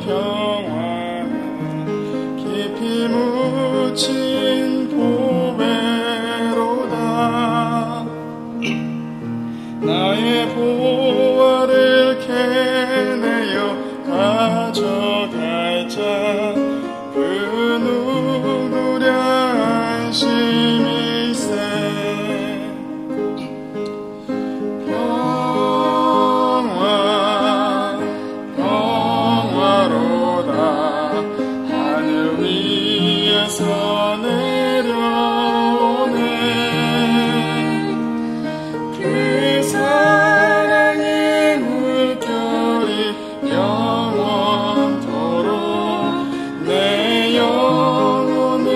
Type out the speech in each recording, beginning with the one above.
평화 깊이 묻힌 보배로다. 나의 보화를 캐내어 가져갈 자 그 누구랴 안심일세. 평화로다. 하늘 위에서 내려오네. 그 사랑의 물결이 영원토록 내 영혼을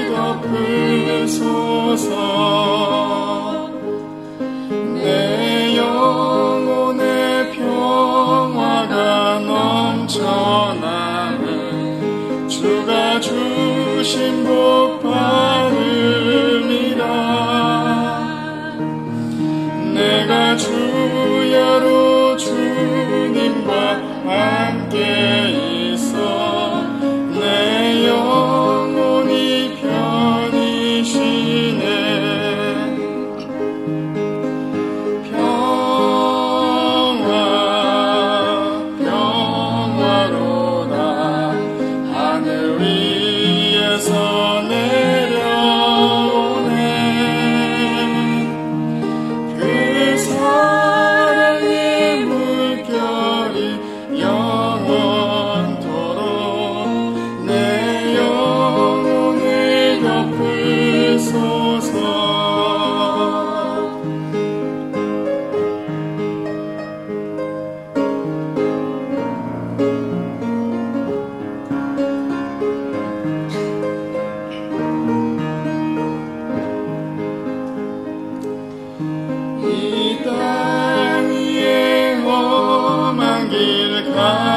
덮으소서. 내 영혼의 평화가 넘쳐나는 주가 주신 복 받음이라. 내가 주야로 주님과 함께 있어 내 영혼이 편히 쉬네. 평화로다. 하늘 위에서 내려오네. 그 사랑의 물결이 영원토록 내 영혼을 덮으소서. 이 땅 위에 험한 길 가